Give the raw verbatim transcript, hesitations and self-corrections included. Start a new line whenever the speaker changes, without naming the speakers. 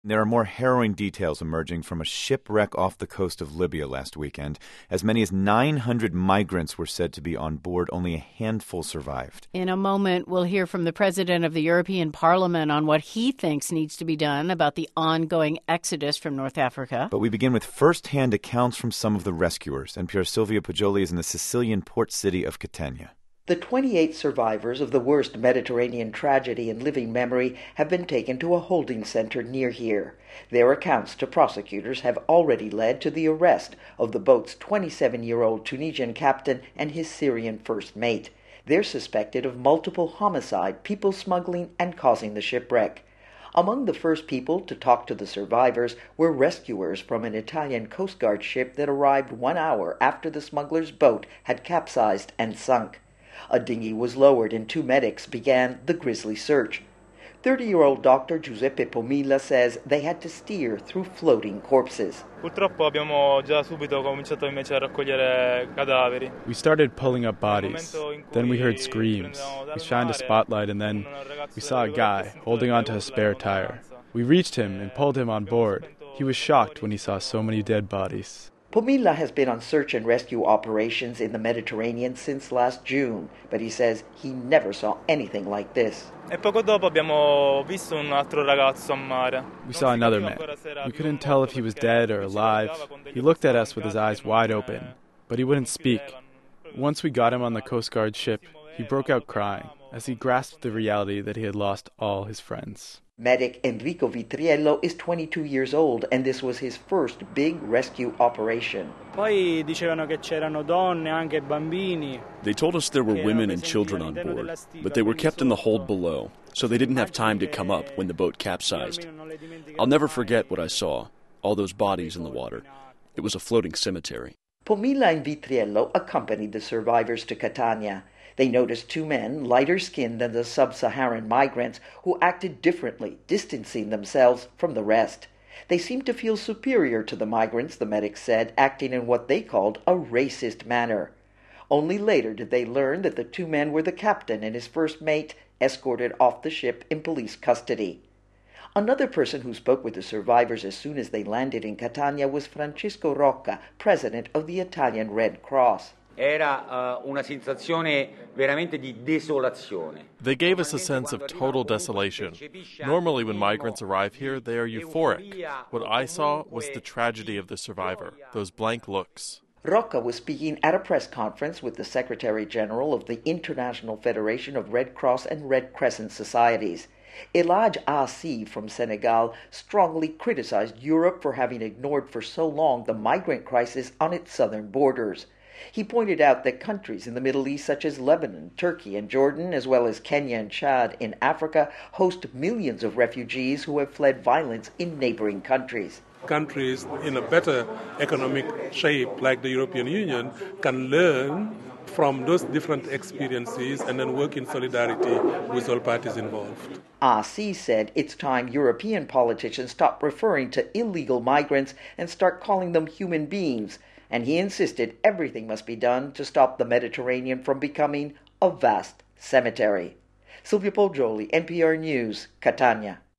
There are more harrowing details emerging from a shipwreck off the coast of Libya last weekend. As many as nine hundred migrants were said to be on board. Only a handful survived.
In a moment, we'll hear from the president of the European Parliament on what he thinks needs to be done about the ongoing exodus from North Africa.
But we begin with first-hand accounts from some of the rescuers. N P R's Silvia Poggioli is in the Sicilian port city of Catania.
The twenty-eight survivors of the worst Mediterranean tragedy in living memory have been taken to a holding center near here. Their accounts to prosecutors have already led to the arrest of the boat's twenty-seven-year-old Tunisian captain and his Syrian first mate. They're suspected of multiple homicide, people smuggling, and causing the shipwreck. Among the first people to talk to the survivors were rescuers from an Italian Coast Guard ship that arrived one hour after the smugglers' boat had capsized and sunk. A dinghy was lowered and two medics began the grisly search. thirty-year-old Doctor Giuseppe Pomilla says they had to steer through floating corpses.
Purtroppo abbiamo già subito cominciato invece a raccogliere cadaveri.
We started pulling up bodies. Then we heard screams. We shined a spotlight and then we saw a guy holding onto a spare tire. We reached him and pulled him on board. He was shocked when he saw so many dead bodies.
Pomilla has been on search and rescue operations in the Mediterranean since last June, but he says he never saw anything like this.
E poco dopo abbiamo visto un altro ragazzo a mare.
We saw another man. We couldn't tell if he was dead or alive. He looked at us with his eyes wide open, but he wouldn't speak. Once we got him on the Coast Guard ship, he broke out crying as he grasped the reality that he had lost all his friends.
Medic Enrico Vitriello is twenty-two years old, and this was his first big rescue operation.
Poi dicevano che c'erano donne, anche bambini.
They told us there were women and children on board, but they were kept in the hold below, so they didn't have time to come up when the boat capsized. I'll never forget what I saw, all those bodies in the water. It was a floating cemetery.
Pomilla and Vitriello accompanied the survivors to Catania. They noticed two men, lighter skinned than the sub-Saharan migrants, who acted differently, distancing themselves from the rest. They seemed to feel superior to the migrants, the medics said, acting in what they called a racist manner. Only later did they learn that the two men were the captain and his first mate, escorted off the ship in police custody. Another person who spoke with the survivors as soon as they landed in Catania was Francisco Rocca, president of the Italian Red Cross.
Era uh, una sensazione veramente di desolazione.
They gave us a sense of total desolation. Normally when migrants arrive here, they are euphoric. What I saw was the tragedy of the survivor, those blank looks.
Rocca was speaking at a press conference with the Secretary General of the International Federation of Red Cross and Red Crescent Societies. Elhadj Assi from Senegal strongly criticized Europe for having ignored for so long the migrant crisis on its southern borders. He pointed out that countries in the Middle East such as Lebanon, Turkey, and Jordan, as well as Kenya and Chad in Africa, host millions of refugees who have fled violence in neighboring countries.
Countries in a better economic shape, like the European Union, can learn from those different experiences and then work in solidarity with all parties involved.
Assi said it's time European politicians stop referring to illegal migrants and start calling them human beings. And he insisted everything must be done to stop the Mediterranean from becoming a vast cemetery. Silvia Poggioli, N P R News, Catania.